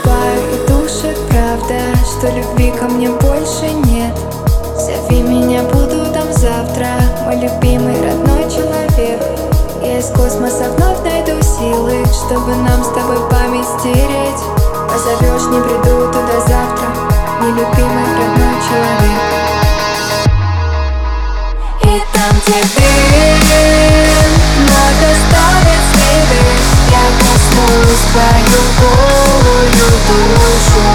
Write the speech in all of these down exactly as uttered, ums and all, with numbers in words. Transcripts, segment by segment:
засыпаю и душит правда, что любви ко мне больше нет. Зови меня, буду там завтра, мой любимый родной человек. Я из космоса вновь найду силы, чтобы нам с тобой память стереть. Позовешь, не приду туда завтра, нелюбимый родной человек. И там, где дым, вновь оставит следы, я коснусь твою голую душу.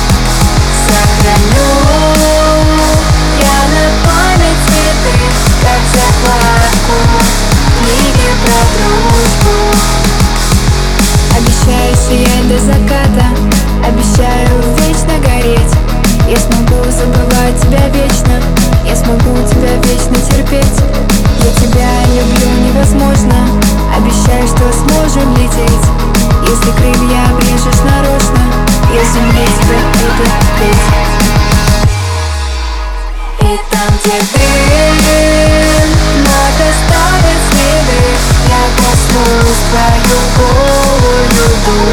Сохраню я на память цветы, как закладку книги про дружбу. Обещаю сиять до заката, обещаю вечно гореть. Я смогу забывать тебя вечно, я смогу тебя вечно терпеть. Я тебя люблю невозможно, обещаю, что сможем лететь. Если крылья обрежешь нарочно, я с земли тебя буду петь. И там, где дым вновь оставит следы, я коснусь твою голую душу.